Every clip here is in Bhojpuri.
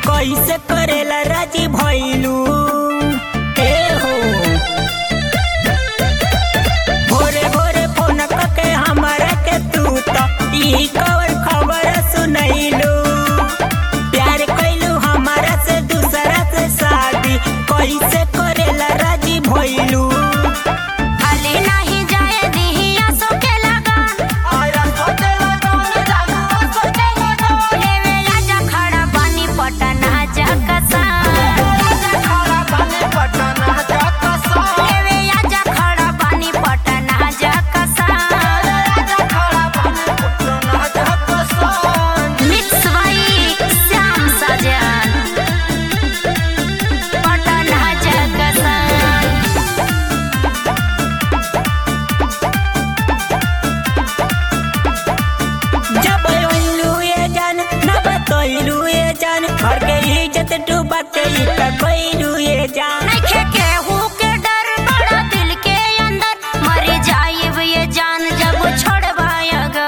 कैसे करेला राजी भइलू ए हो भोरे भोरे फोन करके हमारा के तू तो ई कवर खबर सुनैलू प्यार कैलू हमारा से दूसरा से शादी कैसे करेला राजी भइलू घर के इज्जत डूबा के कोई ये जान नइखे केहू के डर बड़ा दिल के अंदर मर जाइब ये जान जब छोड़वाएगा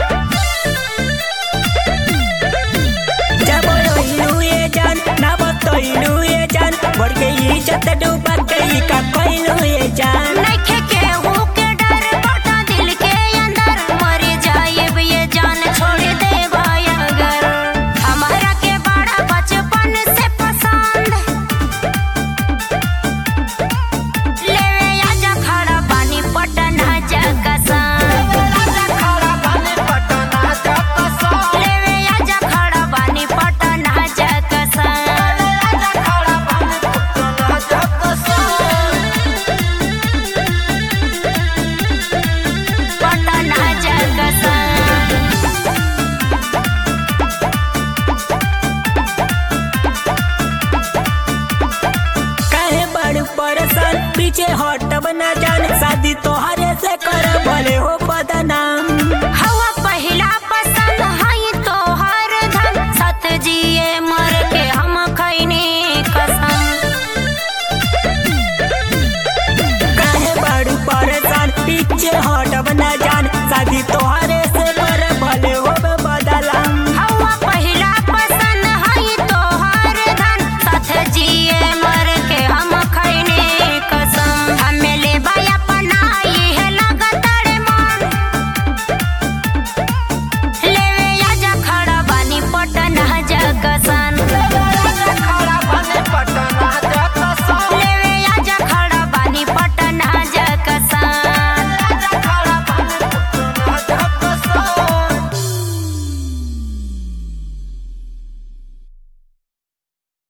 जब रोइलू ये जान ना बतइलू ये जान घर के इज्जत डूबा के कोई ये जान नइखे केहू के डर बड़ा दिल के अंदर मर जाइब ये जान छोड़ देबा अगर हमारा के बड़ा बचपन से पसंद लेवे आजा खड़ा पानी पटना जगसन लेवे आजा खड़ा पानी पटना जगसन पटना जगसन काहे बड़ परेशान पीछे हटब ना जान शादी तोहरे से कर भले हो